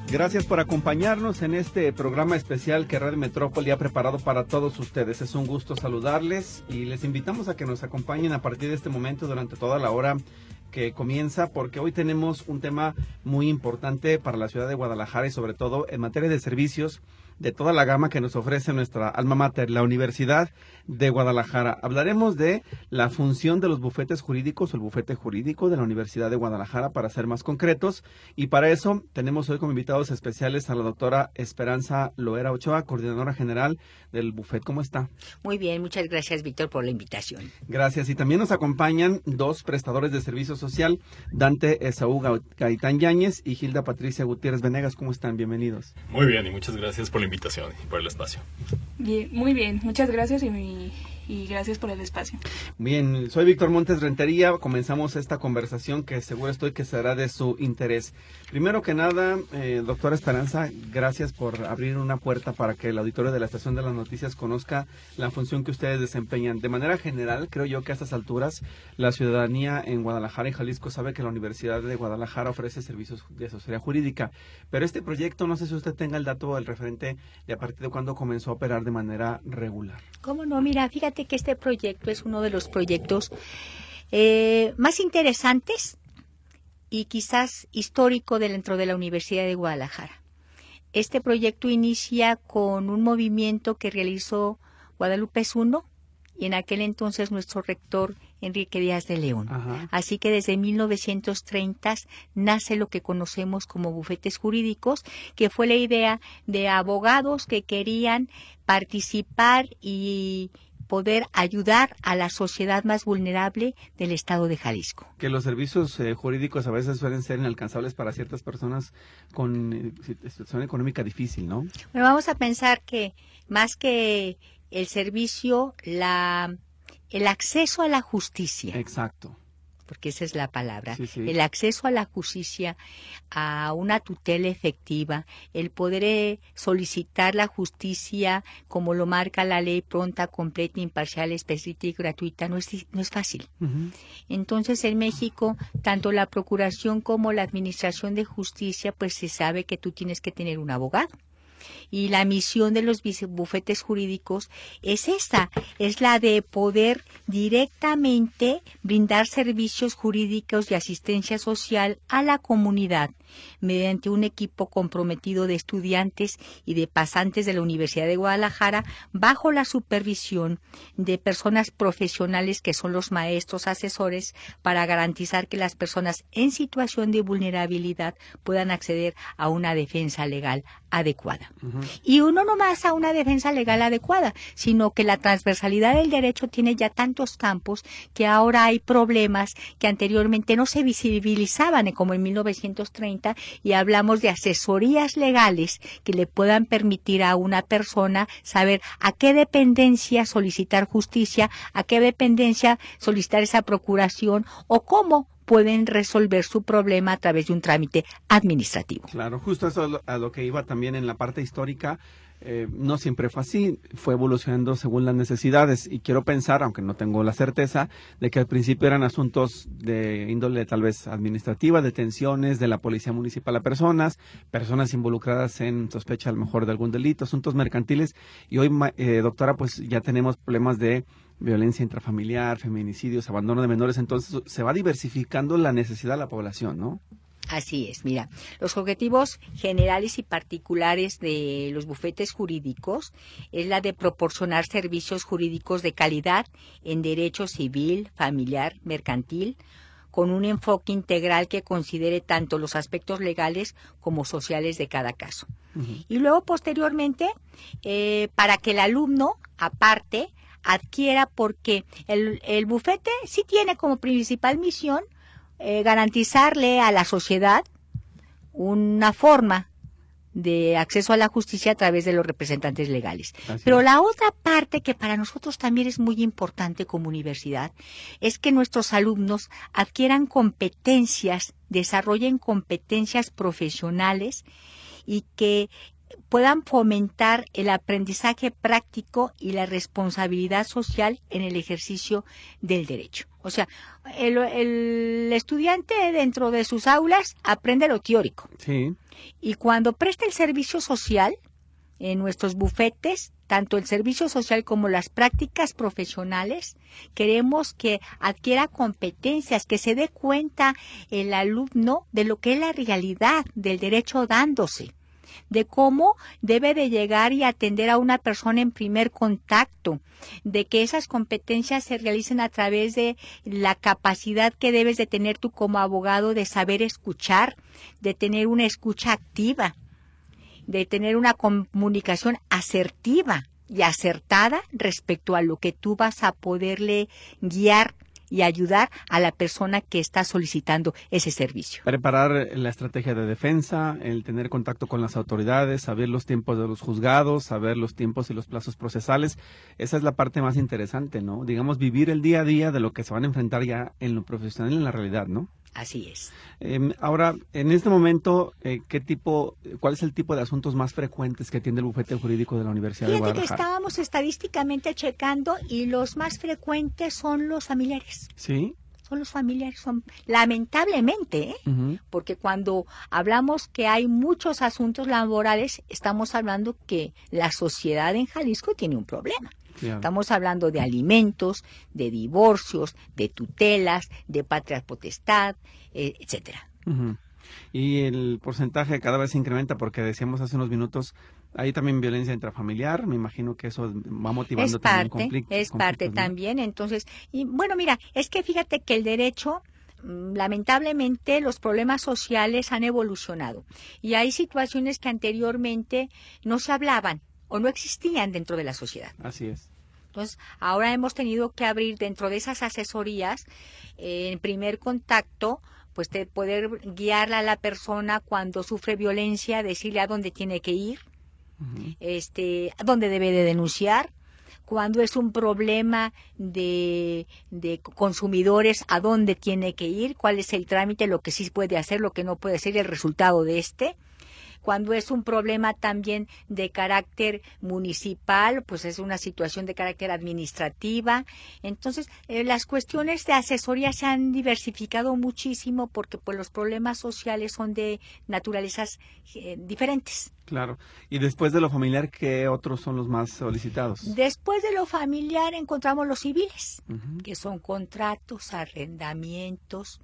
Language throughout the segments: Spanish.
Gracias por acompañarnos en este programa especial que Radio Metrópoli ha preparado para todos ustedes. Es un gusto saludarles y les invitamos a que nos acompañen a partir de este momento durante toda la hora que comienza, porque hoy tenemos un tema muy importante para la ciudad de Guadalajara y sobre todo en materia de servicios de toda la gama que nos ofrece nuestra alma mater, la Universidad de Guadalajara. Hablaremos de la función de los bufetes jurídicos o el bufete jurídico de la Universidad de Guadalajara, para ser más concretos, y para eso tenemos hoy como invitados especiales a la doctora Esperanza Loera Ochoa, coordinadora general del bufete. ¿Cómo está? Muy bien, muchas gracias, Víctor, por la invitación. Gracias, y también nos acompañan dos prestadores de servicio social, Dante Esaú Gaitán Yáñez y Gilda Patricia Gutiérrez Venegas. ¿Cómo están? Bienvenidos. Muy bien, y muchas gracias por la invitación y por el espacio. Bien, muy bien, muchas gracias y gracias por el espacio. Bien, soy Víctor Montes Rentería. Comenzamos esta conversación que seguro estoy que será de su interés. Primero que nada, doctora Esperanza, gracias por abrir una puerta para que el auditorio de la Estación de las Noticias conozca la función que ustedes desempeñan. De manera general, creo yo que a estas alturas la ciudadanía en Guadalajara y Jalisco sabe que la Universidad de Guadalajara ofrece servicios de asesoría jurídica, pero este proyecto, no sé si usted tenga el dato, el referente de a partir de cuándo comenzó a operar de manera regular. ¿Cómo no? Mira, fíjate que este proyecto es uno de los proyectos más interesantes y quizás histórico dentro de la Universidad de Guadalajara. Este proyecto inicia con un movimiento que realizó Guadalupe Zuno y en aquel entonces nuestro rector Enrique Díaz de León. Ajá. Así que desde 1930 nace lo que conocemos como bufetes jurídicos, que fue la idea de abogados que querían participar y poder ayudar a la sociedad más vulnerable del estado de Jalisco. Que los servicios jurídicos a veces suelen ser inalcanzables para ciertas personas con situación económica difícil, ¿no? Bueno, vamos a pensar que más que el servicio, el acceso a la justicia. Exacto. Porque esa es la palabra, sí. El acceso a la justicia, a una tutela efectiva, el poder solicitar la justicia como lo marca la ley, pronta, completa, imparcial, expedita y gratuita, no es fácil. Uh-huh. Entonces, en México, tanto la Procuración como la Administración de Justicia, pues se sabe que tú tienes que tener un abogado. Y la misión de los bufetes jurídicos es esta, es la de poder directamente brindar servicios jurídicos y asistencia social a la comunidad mediante un equipo comprometido de estudiantes y de pasantes de la Universidad de Guadalajara bajo la supervisión de personas profesionales que son los maestros asesores para garantizar que las personas en situación de vulnerabilidad puedan acceder a una defensa legal adecuada. Uh-huh. Y uno no más a una defensa legal adecuada, sino que la transversalidad del derecho tiene ya tantos campos que ahora hay problemas que anteriormente no se visibilizaban, como en 1930, y hablamos de asesorías legales que le puedan permitir a una persona saber a qué dependencia solicitar justicia, a qué dependencia solicitar esa procuración o cómo pueden resolver su problema a través de un trámite administrativo. Claro, justo eso a lo que iba también en la parte histórica. No siempre fue así, fue evolucionando según las necesidades, y quiero pensar, aunque no tengo la certeza, de que al principio eran asuntos de índole tal vez administrativa, detenciones de la policía municipal a personas involucradas en sospecha a lo mejor de algún delito, asuntos mercantiles, y hoy, doctora, pues ya tenemos problemas de violencia intrafamiliar, feminicidios, abandono de menores, entonces se va diversificando la necesidad de la población, ¿no? Así es, mira, los objetivos generales y particulares de los bufetes jurídicos es la de proporcionar servicios jurídicos de calidad en derecho civil, familiar, mercantil, con un enfoque integral que considere tanto los aspectos legales como sociales de cada caso. Uh-huh. Y luego, posteriormente, para que el alumno, aparte, adquiera, porque el bufete sí tiene como principal misión garantizarle a la sociedad una forma de acceso a la justicia a través de los representantes legales. Pero la otra parte que para nosotros también es muy importante como universidad es que nuestros alumnos adquieran competencias, desarrollen competencias profesionales y que puedan fomentar el aprendizaje práctico y la responsabilidad social en el ejercicio del derecho. O sea, el estudiante dentro de sus aulas aprende lo teórico. Sí. Y cuando presta el servicio social, en nuestros bufetes, tanto el servicio social como las prácticas profesionales, queremos que adquiera competencias, que se dé cuenta el alumno de lo que es la realidad del derecho dándose, de cómo debe de llegar y atender a una persona en primer contacto, de que esas competencias se realicen a través de la capacidad que debes de tener tú como abogado de saber escuchar, de tener una escucha activa, de tener una comunicación asertiva y acertada respecto a lo que tú vas a poderle guiar y ayudar a la persona que está solicitando ese servicio. Preparar la estrategia de defensa, el tener contacto con las autoridades, saber los tiempos de los juzgados, saber los tiempos y los plazos procesales. Esa es la parte más interesante, ¿no? Digamos, vivir el día a día de lo que se van a enfrentar ya en lo profesional y en la realidad, ¿no? Así es. Ahora, en este momento, ¿cuál es el tipo de asuntos más frecuentes que atiende el bufete jurídico de la Universidad de Guadalajara? Fíjate que estábamos estadísticamente checando y los más frecuentes son los familiares. ¿Sí? Son los familiares, lamentablemente, porque cuando hablamos que hay muchos asuntos laborales, estamos hablando que la sociedad en Jalisco tiene un problema. Claro. Estamos hablando de alimentos, de divorcios, de tutelas, de patria potestad, etcétera. Y el porcentaje cada vez se incrementa porque decíamos hace unos minutos, hay también violencia intrafamiliar, me imagino que eso va motivando también conflictos. Es parte también, entonces, y bueno, mira, es que fíjate que el derecho, lamentablemente los problemas sociales han evolucionado y hay situaciones que anteriormente no se hablaban o no existían dentro de la sociedad. Así es. Entonces, ahora hemos tenido que abrir dentro de esas asesorías, en primer contacto, pues de poder guiarla a la persona cuando sufre violencia, decirle a dónde tiene que ir, a dónde debe de denunciar, cuando es un problema de consumidores, a dónde tiene que ir, cuál es el trámite, lo que sí puede hacer, lo que no puede hacer y el resultado de Cuando es un problema también de carácter municipal, pues es una situación de carácter administrativa. Entonces, las cuestiones de asesoría se han diversificado muchísimo porque pues los problemas sociales son de naturalezas diferentes. Claro. Y después de lo familiar, ¿qué otros son los más solicitados? Después de lo familiar encontramos los civiles, que son contratos, arrendamientos,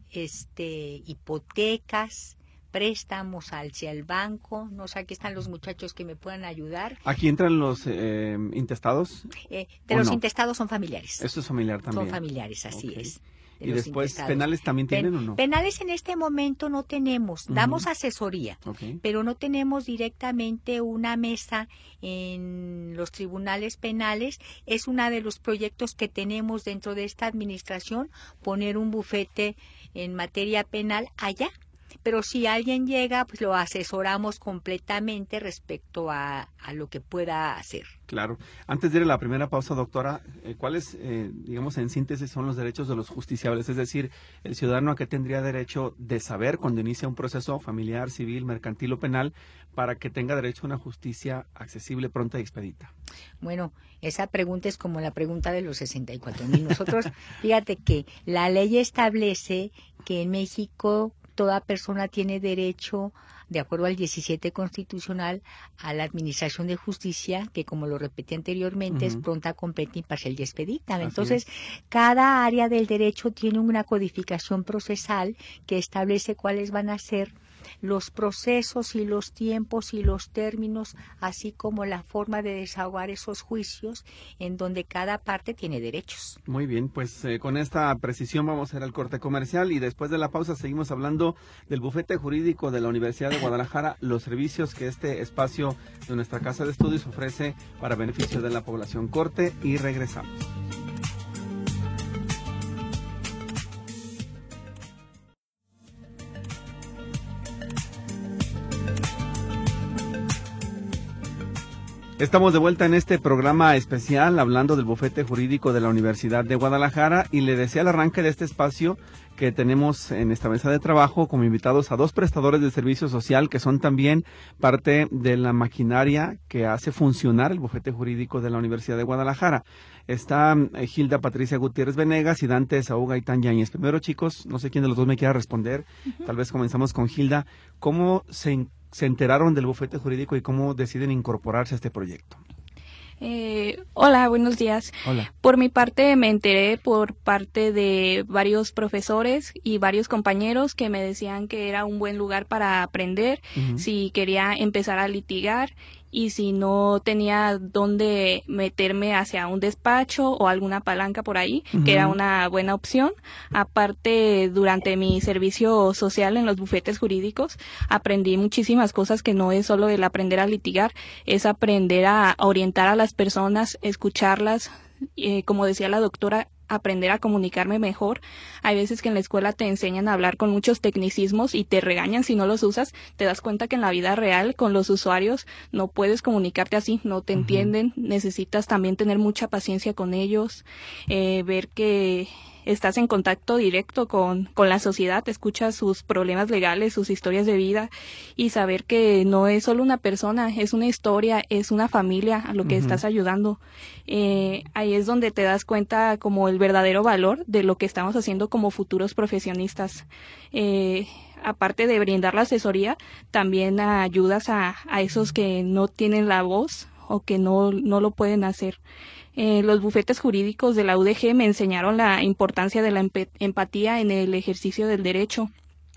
hipotecas, préstamos hacia el banco. No sé, aquí están los muchachos que me puedan ayudar. ¿Aquí entran los intestados? Los intestados son familiares. Esto es familiar también. Son familiares, así es. ¿Y después intestados. ¿Penales también tienen o no? Penales en este momento no tenemos. Damos asesoría, pero no tenemos directamente una mesa en los tribunales penales. Es uno de los proyectos que tenemos dentro de esta administración, poner un bufete en materia penal allá. Pero si alguien llega, pues lo asesoramos completamente respecto a lo que pueda hacer. Claro. Antes de ir a la primera pausa, doctora, ¿cuáles, digamos, en síntesis son los derechos de los justiciables? Es decir, el ciudadano a qué tendría derecho de saber cuando inicia un proceso familiar, civil, mercantil o penal para que tenga derecho a una justicia accesible, pronta y expedita. Bueno, esa pregunta es como la pregunta de los 64,000. Nosotros, fíjate que la ley establece que en México toda persona tiene derecho, de acuerdo al 17 constitucional, a la administración de justicia, que como lo repetí anteriormente, es pronta, completa, imparcial y expedita. Entonces, cada área del derecho tiene una codificación procesal que establece cuáles van a ser los procesos y los tiempos y los términos, así como la forma de desahogar esos juicios en donde cada parte tiene derechos. Muy bien, pues con esta precisión vamos a ir al corte comercial y después de la pausa seguimos hablando del bufete jurídico de la Universidad de Guadalajara, los servicios que este espacio de nuestra casa de estudios ofrece para beneficio de la población. Corte y regresamos. Estamos de vuelta en este programa especial hablando del bufete jurídico de la Universidad de Guadalajara y le decía al arranque de este espacio que tenemos en esta mesa de trabajo como invitados a dos prestadores de servicio social que son también parte de la maquinaria que hace funcionar el bufete jurídico de la Universidad de Guadalajara. Está Hilda Patricia Gutiérrez Venegas y Dante Saúl Gaitán Yáñez. Primero, chicos, no sé quién de los dos me quiera responder. Tal vez comenzamos con Hilda. ¿Cómo se enteraron del bufete jurídico y cómo deciden incorporarse a este proyecto? Hola, buenos días. Hola. Por mi parte me enteré por parte de varios profesores y varios compañeros que me decían que era un buen lugar para aprender, si quería empezar a litigar y si no tenía dónde meterme hacia un despacho o alguna palanca por ahí, que era una buena opción. Aparte, durante mi servicio social en los bufetes jurídicos, aprendí muchísimas cosas que no es solo el aprender a litigar, es aprender a orientar a las personas, escucharlas, como decía la doctora, aprender a comunicarme mejor. Hay veces que en la escuela te enseñan a hablar con muchos tecnicismos y te regañan si no los usas. Te das cuenta que en la vida real con los usuarios no puedes comunicarte así, no te entienden. Necesitas también tener mucha paciencia con ellos, ver que estás en contacto directo con la sociedad, escuchas sus problemas legales, sus historias de vida y saber que no es solo una persona, es una historia, es una familia a lo que estás ayudando. Ahí es donde te das cuenta como el verdadero valor de lo que estamos haciendo como futuros profesionistas. Aparte de brindar la asesoría, también ayudas a esos que no tienen la voz o que no lo pueden hacer. Los bufetes jurídicos de la UDG me enseñaron la importancia de la empatía en el ejercicio del derecho.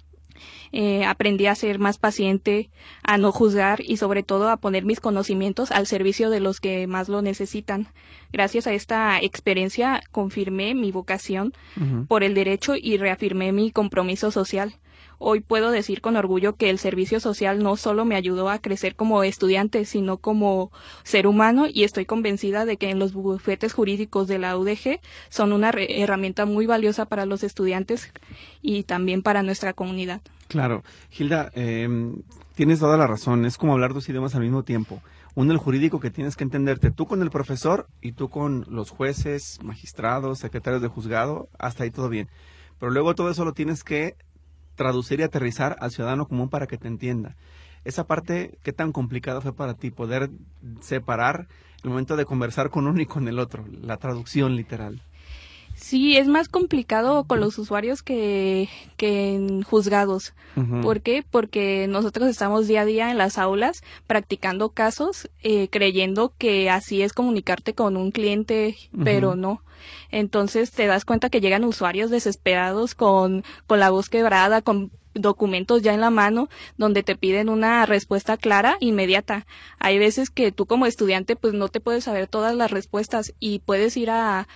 Aprendí a ser más paciente, a no juzgar y sobre todo a poner mis conocimientos al servicio de los que más lo necesitan. Gracias a esta experiencia confirmé mi vocación por el derecho y reafirmé mi compromiso social. Hoy puedo decir con orgullo que el servicio social no solo me ayudó a crecer como estudiante, sino como ser humano, y estoy convencida de que en los bufetes jurídicos de la UDG son una herramienta muy valiosa para los estudiantes y también para nuestra comunidad. Claro. Hilda, tienes toda la razón. Es como hablar dos idiomas al mismo tiempo. Uno, el jurídico, que tienes que entenderte tú con el profesor y tú con los jueces, magistrados, secretarios de juzgado, hasta ahí todo bien. Pero luego todo eso lo tienes que traducir y aterrizar al ciudadano común para que te entienda. Esa parte, ¿qué tan complicado fue para ti poder separar el momento de conversar con uno y con el otro, la traducción literal? Sí, es más complicado con los usuarios que en juzgados. ¿Por qué? Porque nosotros estamos día a día en las aulas practicando casos, creyendo que así es comunicarte con un cliente, pero no. Entonces te das cuenta que llegan usuarios desesperados con la voz quebrada, con documentos ya en la mano, donde te piden una respuesta clara, inmediata. Hay veces que tú como estudiante pues no te puedes saber todas las respuestas y puedes ir a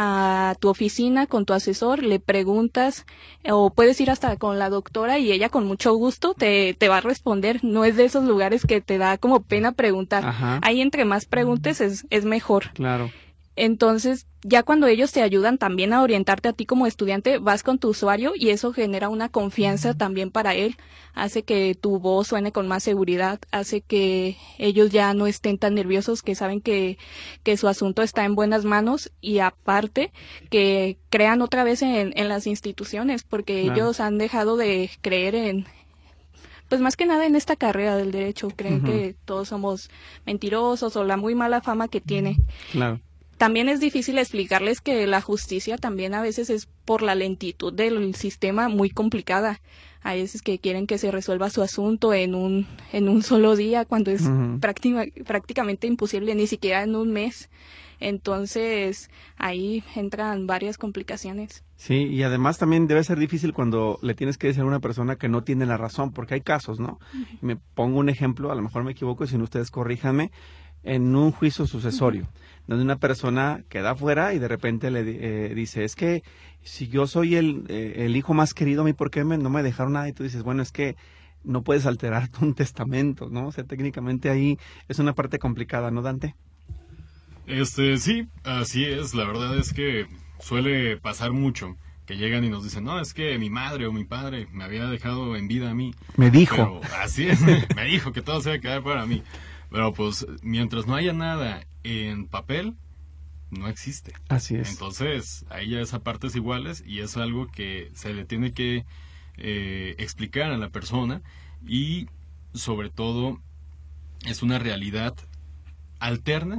tu oficina con tu asesor, le preguntas, o puedes ir hasta con la doctora y ella con mucho gusto te va a responder. No es de esos lugares que te da como pena preguntar. Ahí entre más preguntes es mejor. Claro. Entonces, ya cuando ellos te ayudan también a orientarte a ti como estudiante, vas con tu usuario y eso genera una confianza también para él. Hace que tu voz suene con más seguridad, hace que ellos ya no estén tan nerviosos, que saben que su asunto está en buenas manos y aparte que crean otra vez en las instituciones, porque ellos han dejado de creer pues más que nada en esta carrera del derecho. Creen que todos somos mentirosos o la muy mala fama que tiene. Claro. También es difícil explicarles que la justicia también a veces es por la lentitud del sistema muy complicada. Hay veces que quieren que se resuelva su asunto en un solo día, cuando es prácticamente imposible, ni siquiera en un mes. Entonces, ahí entran varias complicaciones. Sí, y además también debe ser difícil cuando le tienes que decir a una persona que no tiene la razón, porque hay casos, ¿no? Me pongo un ejemplo, a lo mejor me equivoco, y si no ustedes corríjanme, en un juicio sucesorio, donde una persona queda fuera y de repente le dice, es que si yo soy el hijo más querido, a mí, ¿por qué no me dejaron nada? Y tú dices, bueno, es que no puedes alterar un testamento, ¿no? O sea, técnicamente ahí es una parte complicada, ¿no, Dante? Sí, así es. La verdad es que suele pasar mucho que llegan y nos dicen, no, es que mi madre o mi padre me había dejado en vida a mí. Me dijo. Pero así es, me dijo que todo se iba a quedar para mí. Pero pues mientras no haya nada en papel, no existe. Así es. Entonces, ahí ya esa parte es iguales y es algo que se le tiene que explicar a la persona y sobre todo es una realidad alterna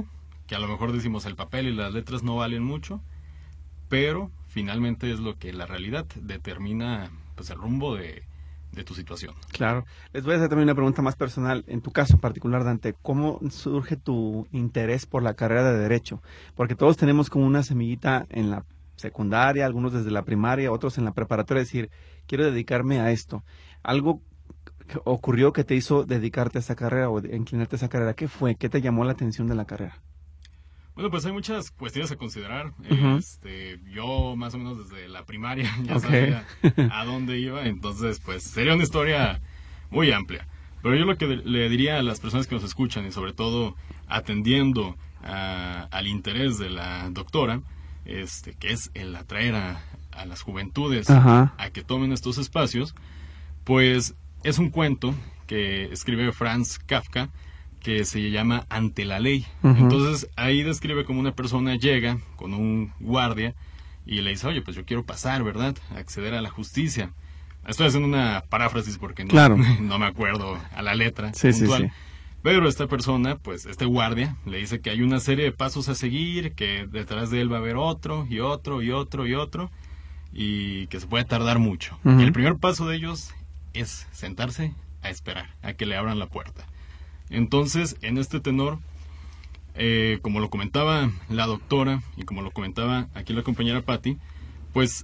que a lo mejor decimos el papel y las letras no valen mucho, pero finalmente es lo que la realidad determina, pues, el rumbo de tu situación. Claro. Les voy a hacer también una pregunta más personal. En tu caso particular, Dante, ¿cómo surge tu interés por la carrera de Derecho? Porque todos tenemos como una semillita en la secundaria, algunos desde la primaria, otros en la preparatoria, decir, quiero dedicarme a esto. ¿Algo que ocurrió que te hizo dedicarte a esa carrera o inclinarte a esa carrera? ¿Qué fue? ¿Qué te llamó la atención de la carrera? Bueno, pues hay muchas cuestiones a considerar. Uh-huh. Yo más o menos desde la primaria ya sabía a dónde iba, entonces pues sería una historia muy amplia. Pero yo lo que le diría a las personas que nos escuchan, y sobre todo atendiendo al interés de la doctora, que es el atraer a las juventudes a que tomen estos espacios, pues es un cuento que escribe Franz Kafka, que se llama Ante la Ley. Uh-huh. Entonces ahí describe como una persona llega con un guardia y le dice, oye, pues yo quiero pasar, ¿verdad?, acceder a la justicia. Estoy haciendo una paráfrasis porque no me acuerdo a la letra puntual. Sí. Pero esta persona, pues este guardia, le dice que hay una serie de pasos a seguir, que detrás de él va a haber otro, y otro, y otro, y otro, y que se puede tardar mucho. Uh-huh. Y el primer paso de ellos es sentarse a esperar a que le abran la puerta. Entonces, en este tenor, como lo comentaba la doctora y como lo comentaba aquí la compañera Patti, pues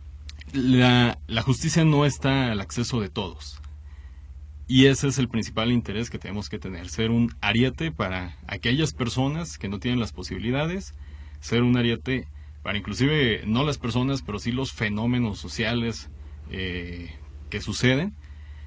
la justicia no está al acceso de todos. Y ese es el principal interés que tenemos que tener, ser un ariete para aquellas personas que no tienen las posibilidades, ser un ariete para inclusive no las personas, pero sí los fenómenos sociales que suceden,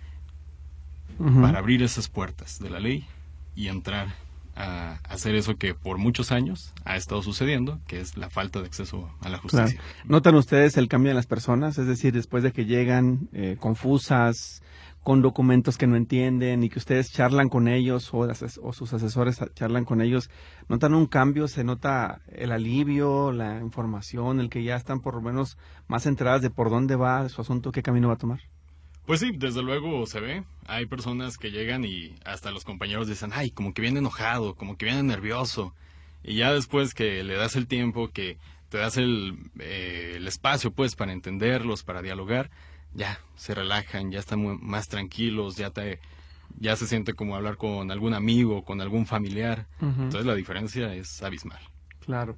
uh-huh, para abrir esas puertas de la ley y entrar a hacer eso que por muchos años ha estado sucediendo, que es la falta de acceso a la justicia. Claro. ¿Notan ustedes el cambio en las personas? Es decir, después de que llegan confusas, con documentos que no entienden y que ustedes charlan con ellos o sus asesores charlan con ellos, ¿notan un cambio? ¿Se nota el alivio, la información, el que ya están por lo menos más enteradas de por dónde va su asunto, qué camino va a tomar? Pues sí, desde luego se ve. Hay personas que llegan y hasta los compañeros dicen, ay, como que viene enojado, como que viene nervioso. Y ya después que le das el tiempo, que te das el espacio, pues, para entenderlos, para dialogar, ya se relajan, ya están más tranquilos, ya se siente como hablar con algún amigo, con algún familiar. Uh-huh. Entonces la diferencia es abismal. Claro.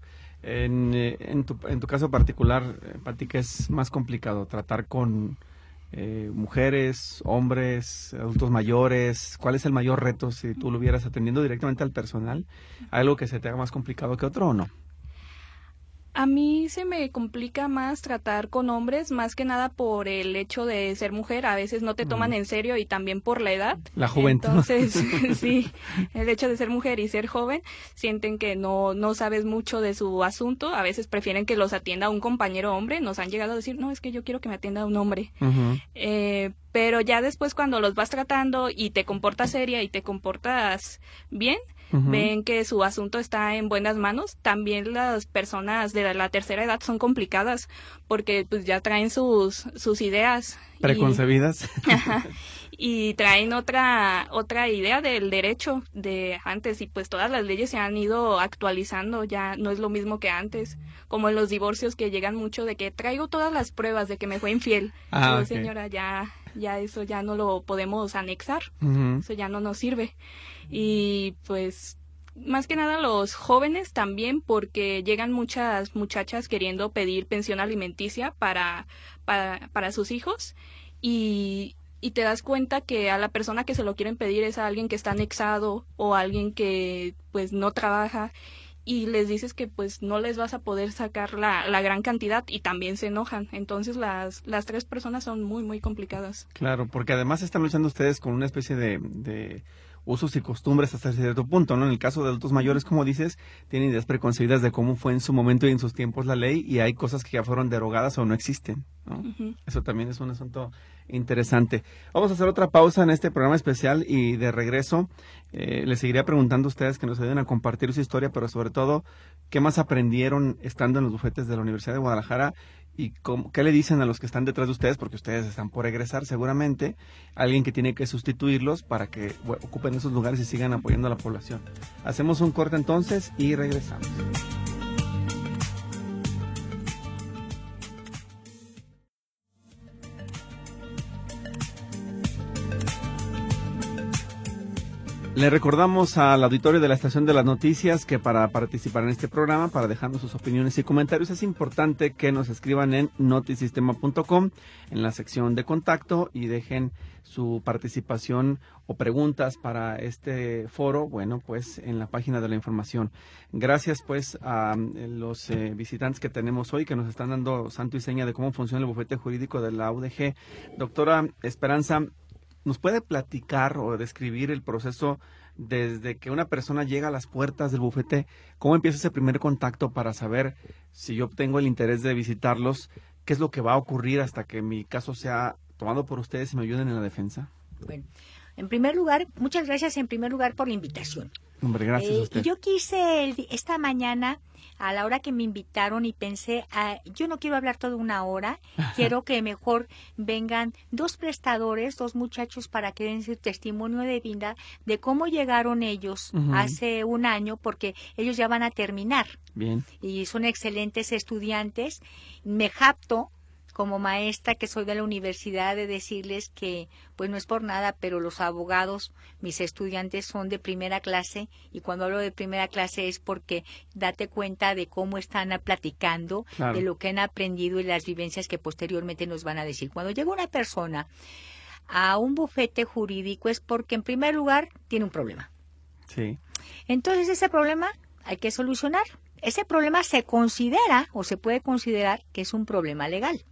En tu caso particular, Patti, ¿qué es más complicado? ¿Tratar con mujeres, hombres, adultos mayores? ¿Cuál es el mayor reto si tú lo vieras atendiendo directamente al personal? ¿Hay algo que se te haga más complicado que otro o no? A mí se me complica más tratar con hombres, más que nada por el hecho de ser mujer. A veces no te toman en serio y también por la edad. La juventud. Entonces, sí, el hecho de ser mujer y ser joven, sienten que no sabes mucho de su asunto. A veces prefieren que los atienda un compañero hombre. Nos han llegado a decir, no, es que yo quiero que me atienda un hombre. Uh-huh. Pero ya después cuando los vas tratando y te comportas seria y te comportas bien, uh-huh, ven que su asunto está en buenas manos. También las personas de la tercera edad son complicadas porque pues ya traen sus ideas preconcebidas y traen otra idea del derecho de antes, y pues todas las leyes se han ido actualizando, ya no es lo mismo que antes, como en los divorcios que llegan mucho de que traigo todas las pruebas de que me fue infiel. Okay. Señora, ya eso ya no lo podemos anexar. Uh-huh. Eso ya no nos sirve. Y pues más que nada los jóvenes también, porque llegan muchas muchachas queriendo pedir pensión alimenticia para sus hijos y te das cuenta que a la persona que se lo quieren pedir es a alguien que está anexado o alguien que pues no trabaja, y les dices que pues no les vas a poder sacar la gran cantidad y también se enojan. Entonces las tres personas son muy, muy complicadas. Claro, porque además están luchando ustedes con una especie de usos y costumbres hasta cierto punto, ¿no? En el caso de adultos mayores, como dices, tienen ideas preconcebidas de cómo fue en su momento y en sus tiempos la ley, y hay cosas que ya fueron derogadas o no existen, ¿no? Uh-huh. Eso también es un asunto interesante. Vamos a hacer otra pausa en este programa especial y de regreso les seguiría preguntando a ustedes que nos ayuden a compartir su historia, pero sobre todo, ¿qué más aprendieron estando en los bufetes de la Universidad de Guadalajara ¿Y qué le dicen a los que están detrás de ustedes? Porque ustedes están por egresar seguramente, alguien que tiene que sustituirlos para que ocupen esos lugares y sigan apoyando a la población. Hacemos un corte entonces y regresamos. Le recordamos al auditorio de la Estación de las Noticias que para participar en este programa, para dejarnos sus opiniones y comentarios, es importante que nos escriban en notisistema.com en la sección de contacto y dejen su participación o preguntas para este foro, bueno, pues en la página de la información. Gracias pues a los visitantes que tenemos hoy que nos están dando santo y seña de cómo funciona el bufete jurídico de la UDG. Doctora Esperanza, ¿nos puede platicar o describir el proceso desde que una persona llega a las puertas del bufete? ¿Cómo empieza ese primer contacto para saber si yo tengo el interés de visitarlos? ¿Qué es lo que va a ocurrir hasta que mi caso sea tomado por ustedes y me ayuden en la defensa? Bueno, en primer lugar, muchas gracias por la invitación. Hombre, gracias a usted. Yo quise esta mañana, a la hora que me invitaron, y pensé, yo no quiero hablar toda una hora, quiero que mejor vengan dos prestadores, dos muchachos, para que den su testimonio de vida de cómo llegaron ellos hace un año, porque ellos ya van a terminar. Bien. Y son excelentes estudiantes. Me jacto como maestra que soy de la universidad de decirles que, pues no es por nada, pero los abogados, mis estudiantes, son de primera clase, y cuando hablo de primera clase es porque date cuenta de cómo están platicando, claro, de lo que han aprendido y las vivencias que posteriormente nos van a decir. Cuando llega una persona a un bufete jurídico es porque en primer lugar tiene un problema. Sí. Entonces ese problema hay que solucionar. Ese problema se considera o se puede considerar que es un problema legal.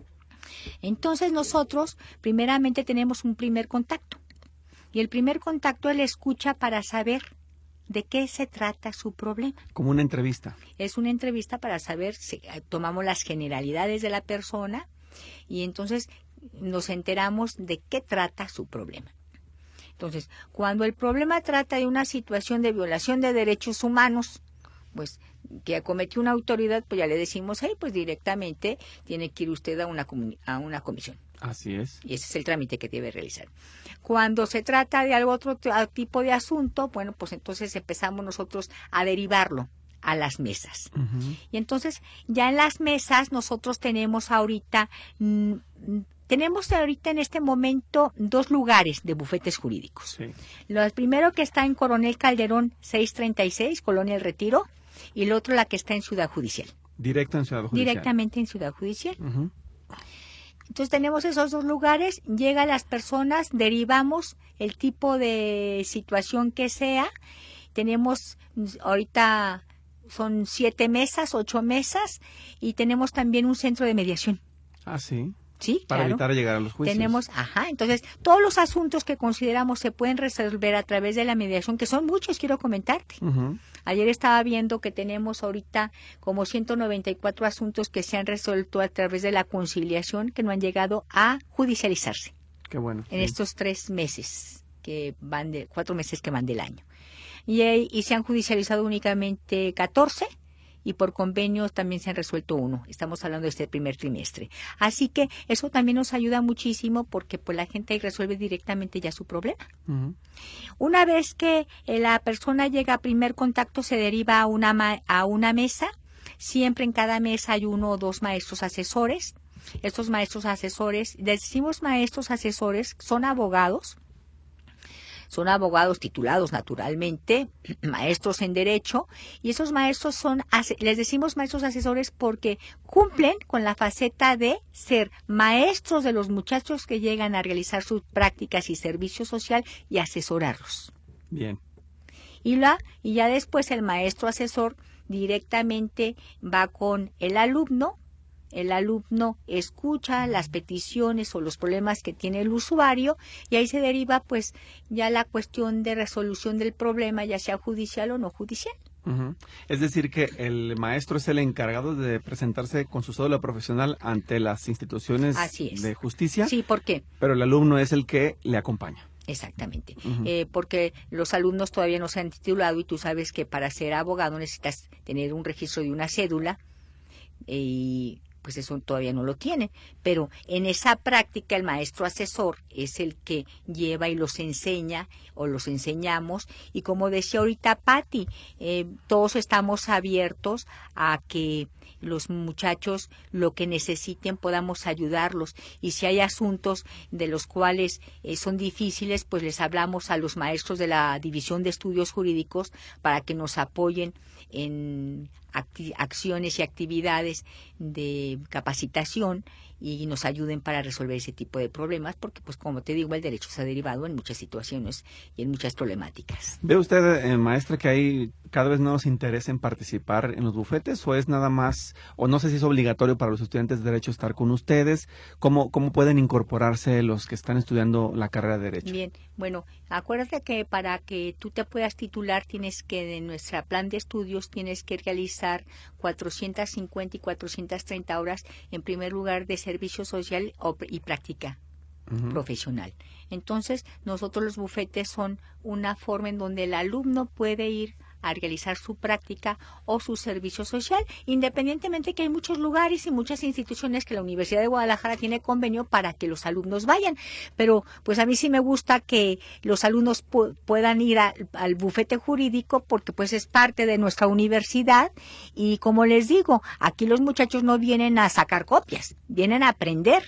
Entonces nosotros primeramente tenemos un primer contacto, y el primer contacto es la escucha para saber de qué se trata su problema. Como una entrevista. Es una entrevista para saber, si tomamos las generalidades de la persona y entonces nos enteramos de qué trata su problema. Entonces, cuando el problema trata de una situación de violación de derechos humanos, pues que cometió una autoridad, pues ya le decimos, pues directamente tiene que ir usted a una comisión. Así es. Y ese es el trámite que debe realizar. Cuando se trata de algún otro tipo de asunto, bueno, pues entonces empezamos nosotros a derivarlo a las mesas. Y entonces ya en las mesas nosotros tenemos ahorita en este momento dos lugares de bufetes jurídicos. Sí. Lo primero que está en Coronel Calderón 636, Colonia El Retiro, y el otro la que está en Ciudad Judicial. Directo en Ciudad Judicial. Directamente en Ciudad Judicial. Entonces tenemos esos dos lugares, llegan las personas, derivamos el tipo de situación que sea. Tenemos ahorita son 7 mesas, 8 mesas, y tenemos también un centro de mediación. Ah, sí. Sí, para claro. evitar llegar a los juicios. Entonces, todos los asuntos que consideramos se pueden resolver a través de la mediación, que son muchos, quiero comentarte. Ayer estaba viendo que tenemos ahorita como 194 asuntos que se han resuelto a través de la conciliación, que no han llegado a judicializarse. Qué bueno. En estos 4 meses que van del año. Y se han judicializado únicamente 14. Y por convenios también se han resuelto 1. Estamos hablando de este primer trimestre. Así que eso también nos ayuda muchísimo porque pues la gente ahí resuelve directamente ya su problema. Una vez que la persona llega a primer contacto, se deriva a una mesa. Siempre en cada mesa hay 1 o 2 maestros asesores. Estos maestros asesores, decimos maestros asesores, son abogados. Son abogados titulados naturalmente, maestros en derecho, y esos maestros les decimos maestros asesores porque cumplen con la faceta de ser maestros de los muchachos que llegan a realizar sus prácticas y servicio social y asesorarlos. Bien. Y ya después el maestro asesor directamente va con el alumno. El alumno escucha las peticiones o los problemas que tiene el usuario y ahí se deriva pues ya la cuestión de resolución del problema, ya sea judicial o no judicial. Es decir que el maestro es el encargado de presentarse con su cédula profesional ante las instituciones de justicia. Sí, ¿por qué? Pero el alumno es el que le acompaña. Exactamente, porque los alumnos todavía no se han titulado y tú sabes que para ser abogado necesitas tener un registro de una cédula y pues eso todavía no lo tiene, pero en esa práctica el maestro asesor es el que lleva y los enseña o los enseñamos, y como decía ahorita Patti, todos estamos abiertos a que los muchachos lo que necesiten podamos ayudarlos, y si hay asuntos de los cuales son difíciles, pues les hablamos a los maestros de la División de Estudios Jurídicos para que nos apoyen en acciones y actividades de capacitación y nos ayuden para resolver ese tipo de problemas, porque pues como te digo, el derecho se ha derivado en muchas situaciones y en muchas problemáticas. ¿Ve usted, maestra, que hay cada vez menos interés en participar en los bufetes, o es nada más, o no sé si es obligatorio para los estudiantes de Derecho estar con ustedes? ¿Cómo pueden incorporarse los que están estudiando la carrera de Derecho? Bien, bueno, acuérdate que para que tú te puedas titular tienes que, en nuestro plan de estudios, tienes que realizar 450 y 430 horas, en primer lugar, de servicio social y práctica profesional. Entonces, nosotros los bufetes son una forma en donde el alumno puede ir a realizar su práctica o su servicio social, independientemente que hay muchos lugares y muchas instituciones que la Universidad de Guadalajara tiene convenio para que los alumnos vayan, pero pues a mí sí me gusta que los alumnos puedan ir al bufete jurídico, porque pues es parte de nuestra universidad, y como les digo, aquí los muchachos no vienen a sacar copias, vienen a aprender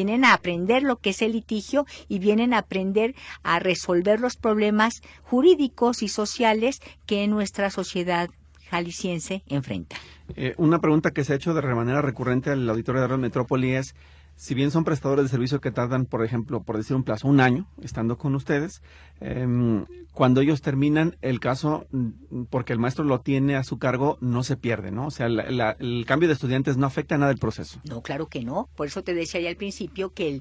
lo que es el litigio y vienen a aprender a resolver los problemas jurídicos y sociales que nuestra sociedad jalisciense enfrenta. Una pregunta que se ha hecho de manera recurrente al auditorio de Radio Metrópoli es, si bien son prestadores de servicio que tardan, por ejemplo, por decir un plazo, 1 año estando con ustedes, cuando ellos terminan el caso, porque el maestro lo tiene a su cargo, no se pierde, ¿no? O sea, el cambio de estudiantes no afecta nada el proceso. No, claro que no. Por eso te decía ya al principio que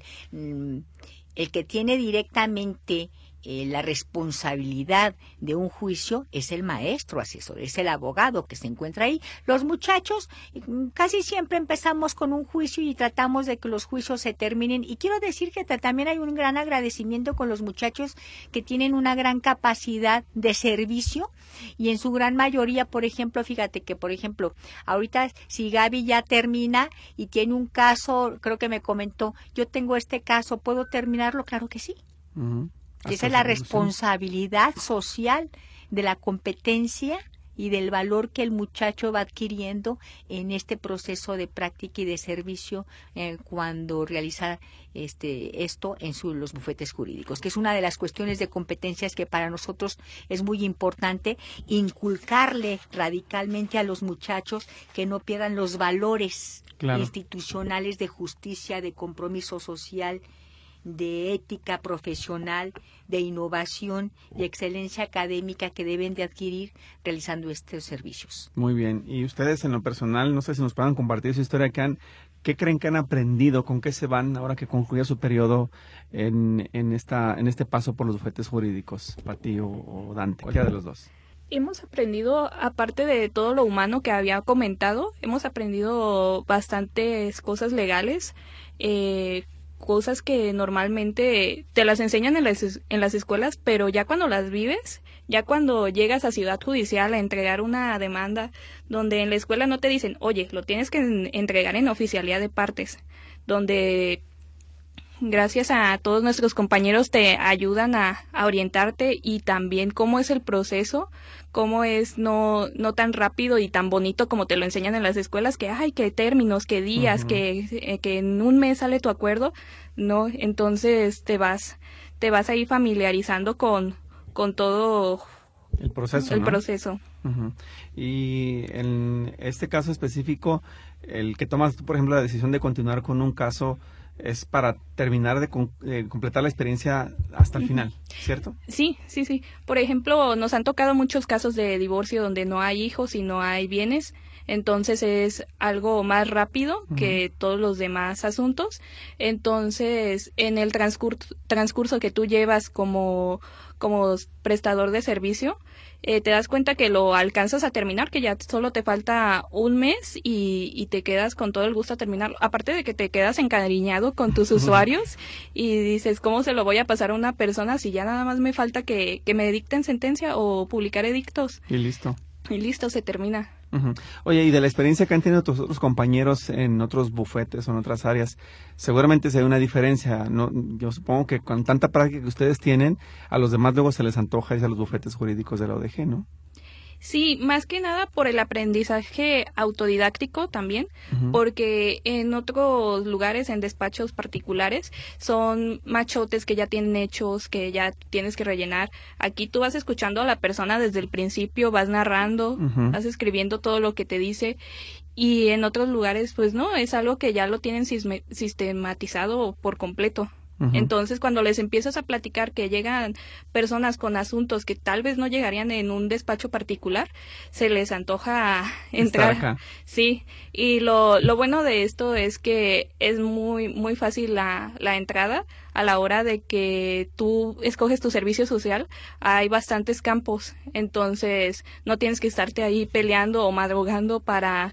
el que tiene directamente la responsabilidad de un juicio es el maestro asesor, es el abogado que se encuentra ahí. Los muchachos casi siempre empezamos con un juicio y tratamos de que los juicios se terminen, y quiero decir que también hay un gran agradecimiento con los muchachos que tienen una gran capacidad de servicio, y en su gran mayoría, por ejemplo, fíjate que, por ejemplo, ahorita si Gaby ya termina y tiene un caso, creo que me comentó, yo tengo este caso, ¿puedo terminarlo? Claro que sí. Esa es la responsabilidad social de la competencia y del valor que el muchacho va adquiriendo en este proceso de práctica y de servicio cuando realiza esto en los bufetes jurídicos, que es una de las cuestiones de competencias que para nosotros es muy importante inculcarle radicalmente a los muchachos, que no pierdan los valores institucionales de justicia, de compromiso social, de ética profesional, de innovación y excelencia académica que deben de adquirir realizando estos servicios. Muy bien. Y ustedes en lo personal, no sé si nos puedan compartir su historia, ¿qué creen que han aprendido? ¿Con qué se van ahora que concluya su periodo en este paso por los bufetes jurídicos, Patti o Dante? Cualquiera de los dos. Hemos aprendido, aparte de todo lo humano que había comentado, hemos aprendido bastantes cosas legales, cosas que normalmente te las enseñan en las escuelas, pero ya cuando las vives, ya cuando llegas a Ciudad Judicial a entregar una demanda, donde en la escuela no te dicen, oye, lo tienes que entregar en oficialía de partes, donde gracias a todos nuestros compañeros te ayudan a orientarte, y también cómo es el proceso, cómo es no tan rápido y tan bonito como te lo enseñan en las escuelas, que ay, que términos, que días, que en un mes sale tu acuerdo, no, entonces te vas ahí familiarizando con todo el proceso. Proceso. Y en este caso específico, el que tomas tú, por ejemplo, la decisión de continuar con un caso, es para terminar de completar la experiencia hasta el final, ¿cierto? Sí. Por ejemplo, nos han tocado muchos casos de divorcio donde no hay hijos y no hay bienes, entonces es algo más rápido que todos los demás asuntos. Entonces, en el transcurso que tú llevas como prestador de servicio, te das cuenta que lo alcanzas a terminar, que ya solo te falta un mes y te quedas con todo el gusto a terminarlo. Aparte de que te quedas encariñado con tus usuarios y dices, ¿cómo se lo voy a pasar a una persona si ya nada más me falta que me dicten sentencia o publicar edictos? Y listo. Y listo, se termina. Uh-huh. Oye, y de la experiencia que han tenido tus otros compañeros en otros bufetes o en otras áreas, seguramente se ve una diferencia, ¿no? Yo supongo que con tanta práctica que ustedes tienen, a los demás luego se les antoja irse a los bufetes jurídicos de la ODG, ¿no? Sí, más que nada por el aprendizaje autodidáctico también, Uh-huh. porque en otros lugares, en despachos particulares, son machotes que ya tienen hechos, que ya tienes que rellenar. Aquí tú vas escuchando a la persona desde el principio, vas narrando, Uh-huh. vas escribiendo todo lo que te dice, y en otros lugares, pues no, es algo que ya lo tienen sistematizado por completo. Uh-huh. Entonces, cuando les empiezas a platicar que llegan personas con asuntos que tal vez no llegarían en un despacho particular, se les antoja entrar. Estar acá. Sí, y lo bueno de esto es que es muy fácil la entrada a la hora de que tú escoges tu servicio social. Hay bastantes campos, entonces no tienes que estarte ahí peleando o madrugando para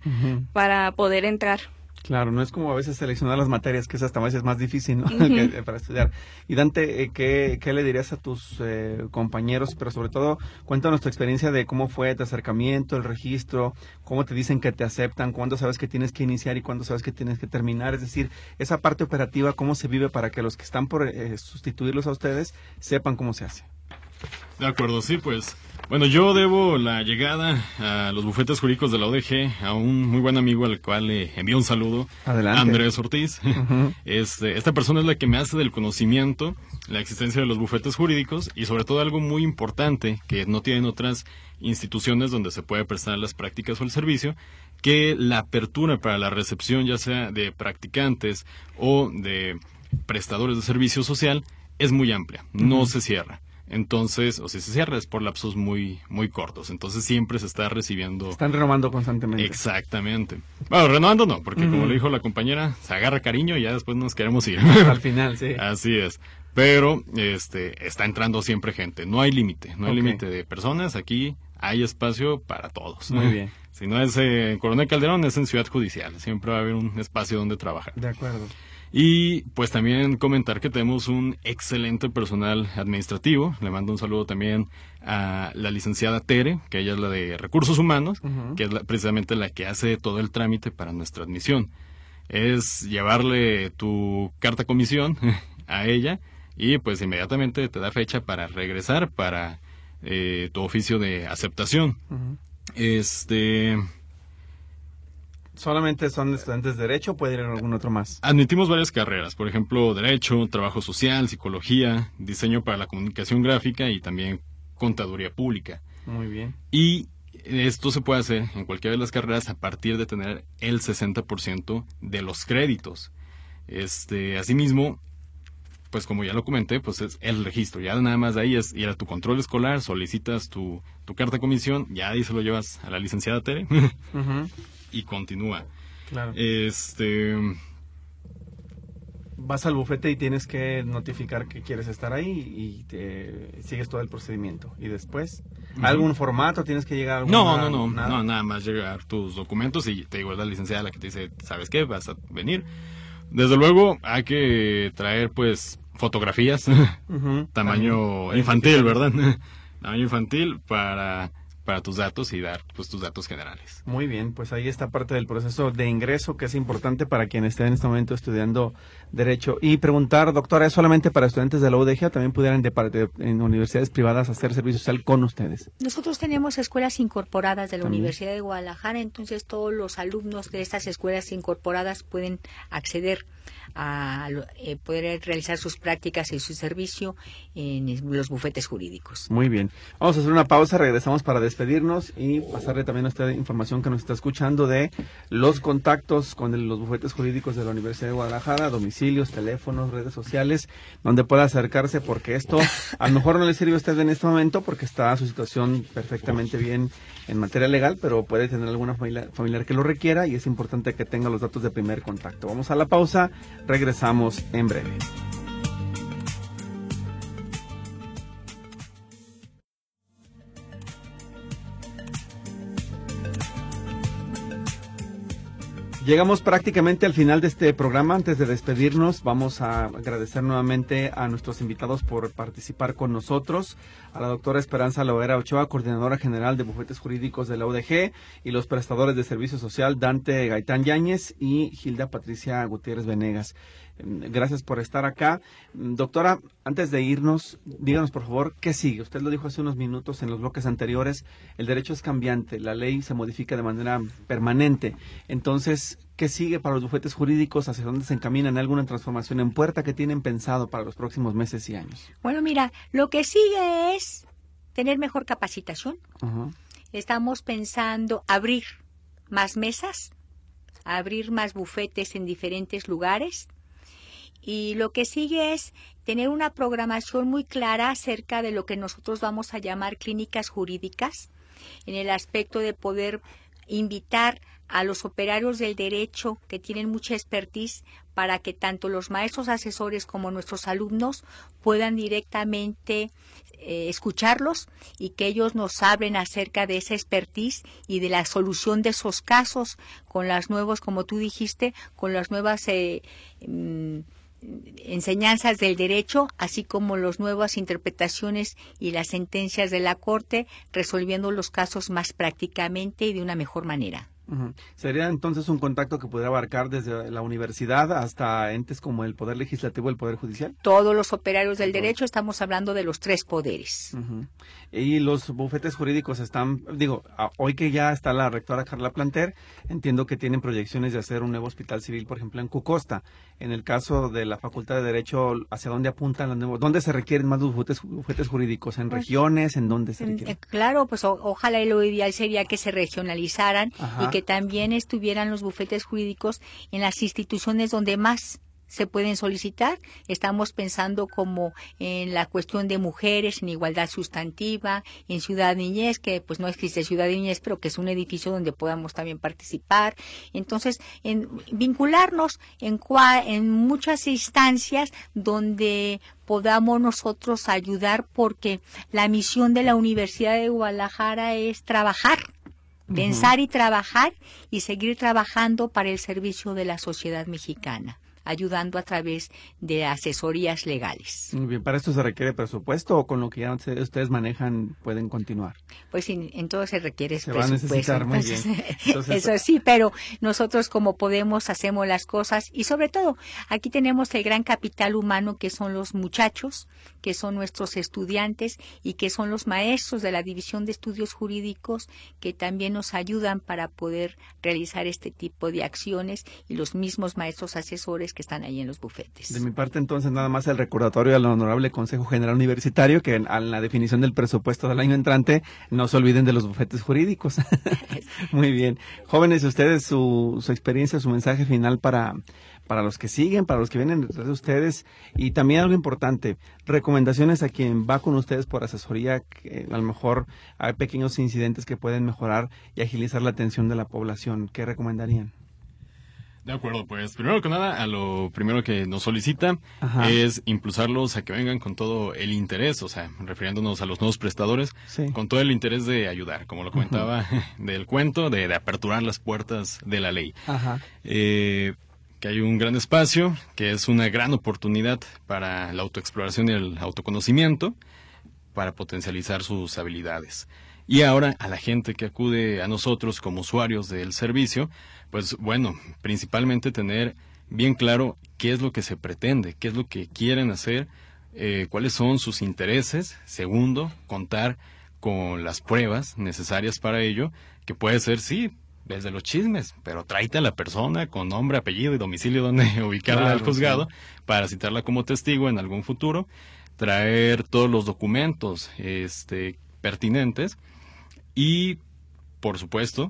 poder entrar. Claro, no es como a veces seleccionar las materias, que es hasta a veces más difícil, ¿no? Uh-huh. Para estudiar. Y Dante, ¿qué le dirías a tus compañeros? Pero sobre todo, cuéntanos tu experiencia de cómo fue tu acercamiento, el registro, cómo te dicen que te aceptan, cuándo sabes que tienes que iniciar y cuándo sabes que tienes que terminar. Es decir, esa parte operativa, cómo se vive para que los que están por sustituirlos a ustedes sepan cómo se hace. De acuerdo, sí, pues. Bueno, yo debo la llegada a los bufetes jurídicos de la ODG a un muy buen amigo al cual le envío un saludo. Adelante. Andrés Ortiz. Uh-huh. Esta persona es la que me hace del conocimiento la existencia de los bufetes jurídicos y sobre todo algo muy importante que no tienen otras instituciones donde se puede prestar las prácticas o el servicio, que la apertura para la recepción ya sea de practicantes o de prestadores de servicio social es muy amplia, no se cierra. Entonces, o si se cierra es por lapsos muy cortos. Entonces siempre se está recibiendo. Están renovando constantemente. Exactamente. Bueno, renovando no, porque como le dijo la compañera, se agarra cariño y ya después nos queremos ir. Al final, sí. Así es. Pero está entrando siempre gente. No hay límite, no hay límite de personas. Aquí hay espacio para todos. Muy bien. Si no es en Coronel Calderón, es en Ciudad Judicial. Siempre va a haber un espacio donde trabajar. De acuerdo. Y pues también comentar que tenemos un excelente personal administrativo. Le mando un saludo también a la licenciada Tere, que ella es la de Recursos Humanos, que es precisamente la que hace todo el trámite para nuestra admisión. Es llevarle tu carta comisión a ella y pues inmediatamente te da fecha para regresar para tu oficio de aceptación. ¿Solamente son estudiantes de Derecho o puede ir en algún otro más? Admitimos varias carreras, por ejemplo, Derecho, Trabajo Social, Psicología, Diseño para la Comunicación Gráfica y también Contaduría Pública. Muy bien. Y esto se puede hacer en cualquiera de las carreras a partir de tener el 60% de los créditos. Asimismo, pues como ya lo comenté, pues es el registro. Ya nada más de ahí es ir a tu control escolar, solicitas tu carta comisión, ya ahí se lo llevas a la licenciada Tere. Y continúa. Claro. Vas al bufete y tienes que notificar que quieres estar ahí y sigues todo el procedimiento. Y después, ¿algún formato tienes que llegar? No, nada más llegar tus documentos y te digo, es la licenciada la que te dice, ¿sabes qué? Vas a venir. Desde luego hay que traer pues fotografías, tamaño infantil, ¿verdad? Tamaño infantil para tus datos y dar pues tus datos generales. Muy bien, pues ahí está parte del proceso de ingreso que es importante para quien esté en este momento estudiando Derecho. Y preguntar, doctora, ¿es solamente para estudiantes de la UDG o también pudieran en universidades privadas hacer servicio social con ustedes? Nosotros tenemos escuelas incorporadas de la ¿También? Universidad de Guadalajara, entonces todos los alumnos de estas escuelas incorporadas pueden acceder a poder realizar sus prácticas y su servicio en los bufetes jurídicos. Muy bien. Vamos a hacer una pausa, regresamos para despedirnos y pasarle también a usted información que nos está escuchando de los contactos con los bufetes jurídicos de la Universidad de Guadalajara, domicilios, teléfonos, redes sociales, donde pueda acercarse, porque esto a lo mejor no le sirve a usted en este momento porque está su situación perfectamente bien en materia legal, pero puede tener alguna familiar que lo requiera y es importante que tenga los datos de primer contacto. Vamos a la pausa, regresamos en breve. Llegamos prácticamente al final de este programa. Antes de despedirnos, vamos a agradecer nuevamente a nuestros invitados por participar con nosotros, a la doctora Esperanza Loera Ochoa, coordinadora general de bufetes jurídicos de la UDG, y los prestadores de servicio social Dante Gaitán Yáñez y Gilda Patricia Gutiérrez Venegas. Gracias por estar acá. Doctora, antes de irnos, díganos por favor, ¿qué sigue? Usted lo dijo hace unos minutos en los bloques anteriores, el derecho es cambiante, la ley se modifica de manera permanente. Entonces, ¿qué sigue para los bufetes jurídicos? ¿Hacia dónde se encaminan? ¿Alguna transformación en puerta que tienen pensado para los próximos meses y años? Bueno, mira, lo que sigue es tener mejor capacitación. Estamos pensando abrir más mesas, abrir más bufetes en diferentes lugares. Y lo que sigue es tener una programación muy clara acerca de lo que nosotros vamos a llamar clínicas jurídicas, en el aspecto de poder invitar a los operarios del derecho que tienen mucha expertise para que tanto los maestros asesores como nuestros alumnos puedan directamente escucharlos y que ellos nos hablen acerca de esa expertise y de la solución de esos casos con las nuevas, como tú dijiste, con las nuevas enseñanzas del derecho, así como las nuevas interpretaciones y las sentencias de la Corte, resolviendo los casos más prácticamente y de una mejor manera. Sería entonces un contacto que pudiera abarcar desde la universidad hasta entes como el Poder Legislativo y el Poder Judicial. Todos los operarios del derecho, estamos hablando de los tres poderes. Y los bufetes jurídicos están, hoy que ya está la rectora Carla Planter, entiendo que tienen proyecciones de hacer un nuevo hospital civil, por ejemplo, en Cucosta. En el caso de la Facultad de Derecho, ¿hacia dónde apuntan los nuevos? ¿Dónde se requieren más bufetes jurídicos? ¿En regiones? ¿En dónde se requieren? Claro, pues ojalá y lo ideal sería que se regionalizaran y que también estuvieran los bufetes jurídicos en las instituciones donde más se pueden solicitar. Estamos pensando como en la cuestión de mujeres, en igualdad sustantiva, en Ciudad Niñez, que pues no existe Ciudad Niñez, pero que es un edificio donde podamos también participar. Entonces, en vincularnos en muchas instancias donde podamos nosotros ayudar, porque la misión de la Universidad de Guadalajara es trabajar. Pensar y trabajar y seguir trabajando para el servicio de la sociedad mexicana, ayudando a través de asesorías legales. Muy bien, ¿para esto se requiere presupuesto o con lo que ya ustedes manejan pueden continuar? Pues en todo se requiere se presupuesto. Va a necesitar, muy bien. Entonces, eso sí, pero nosotros como podemos hacemos las cosas y sobre todo aquí tenemos el gran capital humano que son los muchachos, que son nuestros estudiantes y que son los maestros de la División de Estudios Jurídicos que también nos ayudan para poder realizar este tipo de acciones y los mismos maestros asesores que están ahí en los bufetes. De mi parte, entonces, nada más el recordatorio al Honorable Consejo General Universitario que a la definición del presupuesto del año entrante no se olviden de los bufetes jurídicos. Muy bien. Jóvenes, ustedes, su experiencia, su mensaje final para los que siguen, para los que vienen detrás de ustedes, y también algo importante, recomendaciones a quien va con ustedes por asesoría, que a lo mejor hay pequeños incidentes que pueden mejorar y agilizar la atención de la población. ¿Qué recomendarían? De acuerdo, pues primero que nada, a lo primero que nos solicita es impulsarlos a que vengan con todo el interés, o sea, refiriéndonos a los nuevos prestadores, con todo el interés de ayudar, como lo comentaba del cuento, de aperturar las puertas de la ley. Que hay un gran espacio, que es una gran oportunidad para la autoexploración y el autoconocimiento, para potencializar sus habilidades. Y ahora, a la gente que acude a nosotros como usuarios del servicio, pues bueno, principalmente tener bien claro qué es lo que se pretende, qué es lo que quieren hacer, cuáles son sus intereses. Segundo, contar con las pruebas necesarias para ello, que puede ser, sí, desde los chismes, pero tráete a la persona con nombre, apellido y domicilio donde ubicarla al juzgado, para citarla como testigo en algún futuro, traer todos los documentos pertinentes y, por supuesto,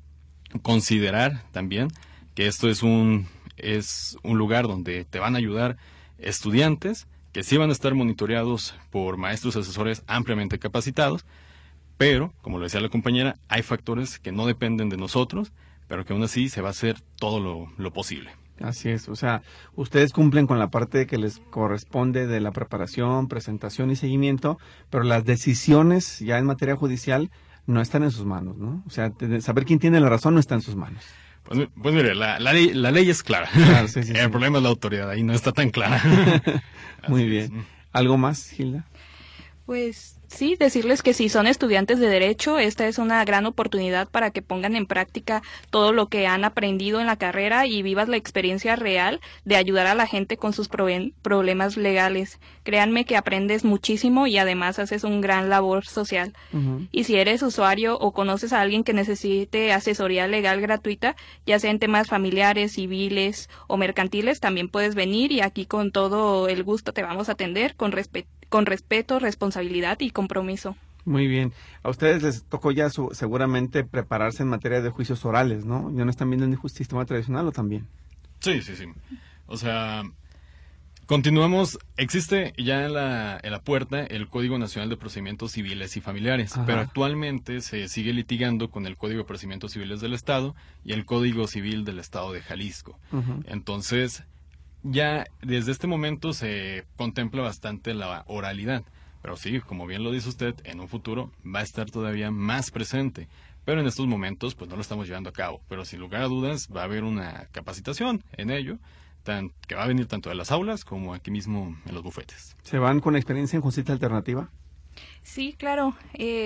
considerar también que esto es un lugar donde te van a ayudar estudiantes que sí van a estar monitoreados por maestros asesores ampliamente capacitados, pero, como lo decía la compañera, hay factores que no dependen de nosotros, pero que aún así se va a hacer todo lo posible. Así es, o sea, ustedes cumplen con la parte que les corresponde de la preparación, presentación y seguimiento, pero las decisiones ya en materia judicial no están en sus manos, ¿no? O sea, saber quién tiene la razón no está en sus manos. Pues mire, la ley es clara. Claro, sí, El problema es la autoridad, ahí no está tan clara. Muy bien. ¿Algo más, Gilda? Pues sí, decirles que si son estudiantes de Derecho, esta es una gran oportunidad para que pongan en práctica todo lo que han aprendido en la carrera y vivas la experiencia real de ayudar a la gente con sus problemas legales. Créanme que aprendes muchísimo y además haces un gran labor social. Uh-huh. Y si eres usuario o conoces a alguien que necesite asesoría legal gratuita, ya sea en temas familiares, civiles o mercantiles, también puedes venir y aquí con todo el gusto te vamos a atender con respeto, responsabilidad y compromiso. Muy bien. A ustedes les tocó ya seguramente prepararse en materia de juicios orales, ¿no? ¿Ya no están viendo el sistema tradicional o también? Sí. O sea, continuamos. Existe ya en la puerta el Código Nacional de Procedimientos Civiles y Familiares, pero actualmente se sigue litigando con el Código de Procedimientos Civiles del Estado y el Código Civil del Estado de Jalisco. Entonces, ya desde este momento se contempla bastante la oralidad, pero sí, como bien lo dice usted, en un futuro va a estar todavía más presente, pero en estos momentos pues no lo estamos llevando a cabo, pero sin lugar a dudas va a haber una capacitación en ello, que va a venir tanto de las aulas como aquí mismo en los bufetes. ¿Se van con experiencia en justicia alternativa? Sí, claro.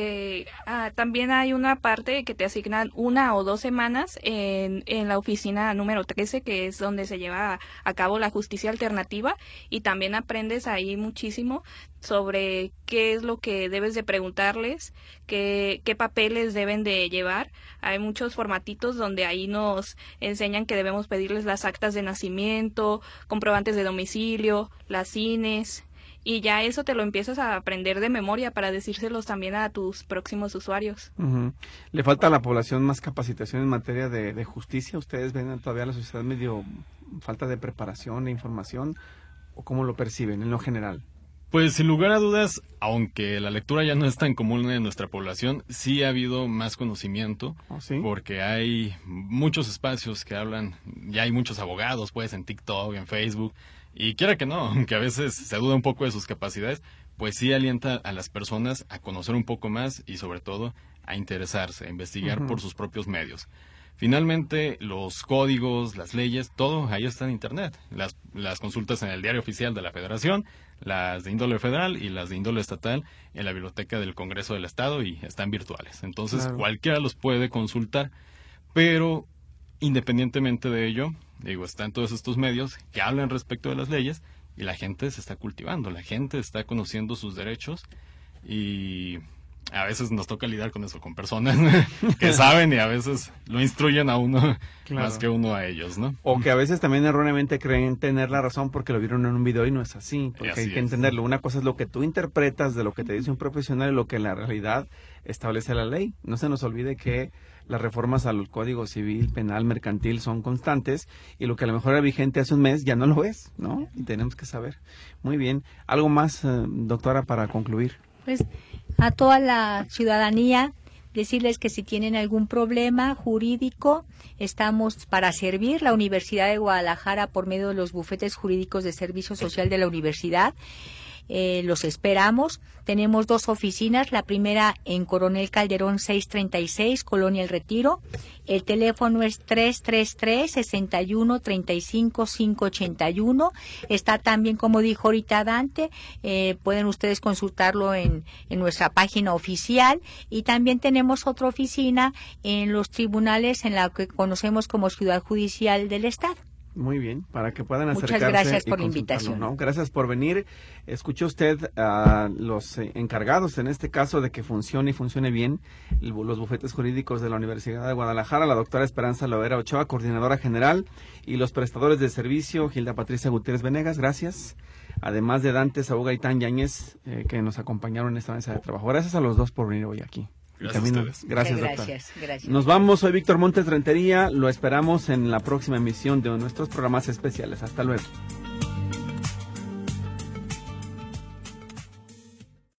También hay una parte que te asignan 1 o 2 semanas en la oficina número 13, que es donde se lleva a cabo la justicia alternativa, y también aprendes ahí muchísimo sobre qué es lo que debes de preguntarles, qué papeles deben de llevar. Hay muchos formatitos donde ahí nos enseñan que debemos pedirles las actas de nacimiento, comprobantes de domicilio, las INES. Y ya eso te lo empiezas a aprender de memoria para decírselos también a tus próximos usuarios. Uh-huh. ¿Le falta a la población más capacitación en materia de justicia? ¿Ustedes ven todavía la sociedad medio falta de preparación, de información? ¿O cómo lo perciben en lo general? Pues sin lugar a dudas, aunque la lectura ya no es tan común en nuestra población, sí ha habido más conocimiento, ¿sí? Porque hay muchos espacios que hablan, ya hay muchos abogados, pues en TikTok, en Facebook, y quiera que no, aunque a veces se duda un poco de sus capacidades, pues sí alienta a las personas a conocer un poco más y sobre todo a interesarse, a investigar por sus propios medios. Finalmente, los códigos, las leyes, todo ahí está en Internet. Las consultas en el Diario Oficial de la Federación, las de índole federal y las de índole estatal en la Biblioteca del Congreso del Estado y están virtuales. Entonces, claro, cualquiera los puede consultar, pero independientemente de ello, están todos estos medios que hablan respecto de las leyes y la gente se está cultivando, la gente está conociendo sus derechos y a veces nos toca lidiar con eso, con personas que saben y a veces lo instruyen a uno, claro, más que uno a ellos, ¿no? O que a veces también erróneamente creen tener la razón porque lo vieron en un video y no es así, porque hay que entenderlo. Una cosa es lo que tú interpretas de lo que te dice un profesional y lo que en la realidad establece la ley. No se nos olvide que las reformas al Código Civil, Penal, Mercantil son constantes y lo que a lo mejor era vigente hace un mes ya no lo es, ¿no? Y tenemos que saber. Muy bien. ¿Algo más, doctora, para concluir? Pues a toda la ciudadanía decirles que si tienen algún problema jurídico, estamos para servir. La Universidad de Guadalajara, por medio de los bufetes jurídicos de servicio social de la universidad, los esperamos. Tenemos 2 oficinas, la primera en Coronel Calderón 636, Colonia El Retiro. El teléfono es 333-61-35-581. Está también, como dijo ahorita Dante, pueden ustedes consultarlo en nuestra página oficial. Y también tenemos otra oficina en los tribunales en la que conocemos como Ciudad Judicial del Estado. Muy bien, para que puedan acercarse. Muchas gracias por la invitación. ¿No? Gracias por venir. Escuchó usted a los encargados, en este caso, de que funcione y funcione bien los bufetes jurídicos de la Universidad de Guadalajara, la doctora Esperanza Loera Ochoa, coordinadora general, y los prestadores de servicio, Gilda Patricia Gutiérrez Venegas, gracias. Además de Dante Saúl Gaitán Yáñez, que nos acompañaron en esta mesa de trabajo. Gracias a los dos por venir hoy aquí. Gracias a ustedes. Gracias, doctor. Gracias. Nos vamos, soy Víctor Montes Rentería, lo esperamos en la próxima emisión de nuestros programas especiales. Hasta luego.